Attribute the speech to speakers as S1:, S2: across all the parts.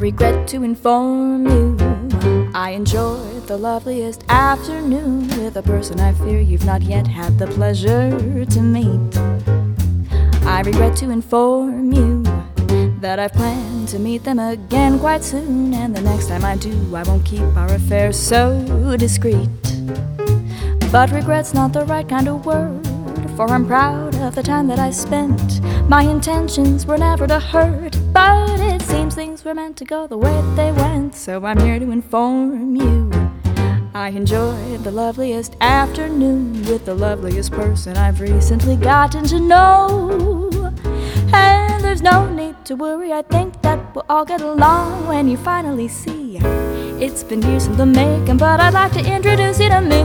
S1: regret to inform you I enjoyed the loveliest afternoon with a person I fear you've not yet had the pleasure to meet. I regret to inform you that I plan to meet them again quite soon, and the next time I do, I won't keep our affair so discreet. But regret's not the right kind of word, for I'm proud of the time that I spent. My intentions were never to hurt, but it seems things were meant to go the way they went. So I'm here to inform you I enjoyed the loveliest afternoon with the loveliest person I've recently gotten to know. And there's no need to worry, I think that we'll all get along when you finally see. It's been years in the making, but I'd like to introduce you to me.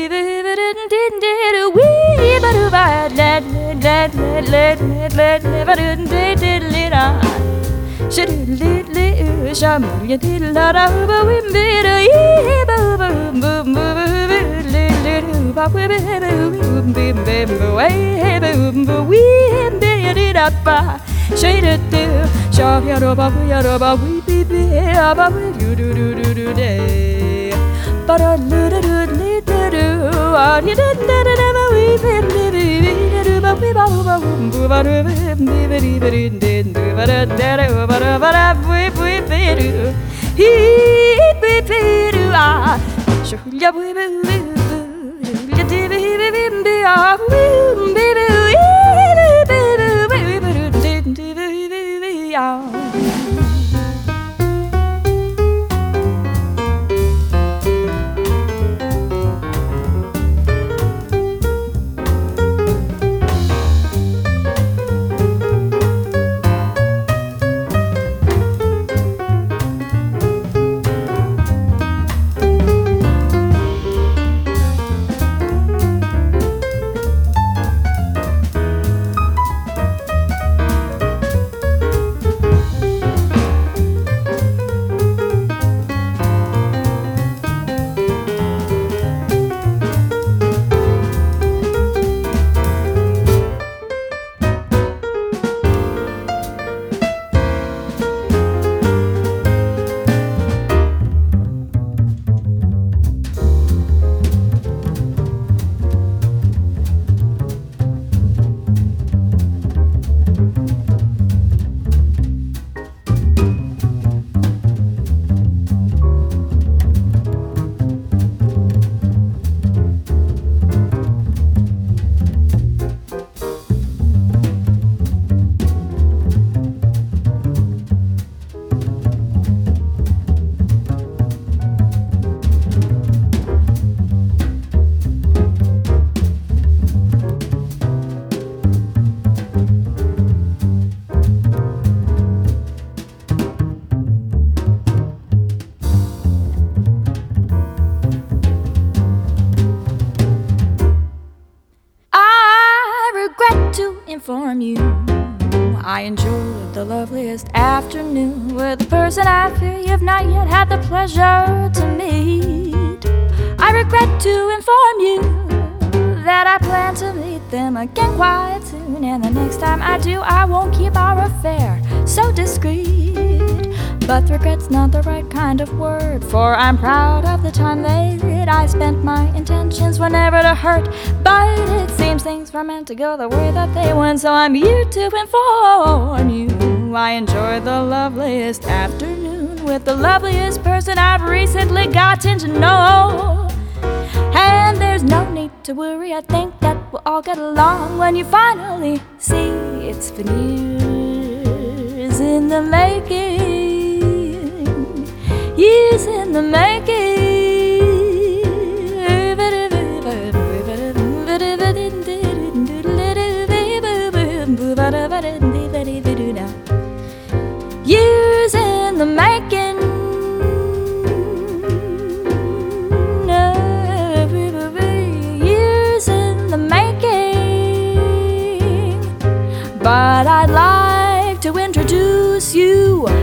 S1: Inform you I enjoyed the loveliest afternoon with a person I fear you've not yet had the pleasure to meet. I regret to inform you that I plan to meet them again quite soon, and the next time I do, I won't keep our affair so discreet. But regret's not the right kind of word, for I'm proud of the time that I spent. My intentions were never to hurt, but it seems things were meant to go the way that they went. So I'm here to inform you I enjoyed the loveliest afternoon with the loveliest person I've recently gotten to know. And there's no need to worry, I think that we'll all get along when you finally see. It's been years in the making, years in the making. Years in the making. Years in the making. But I'd like to introduce you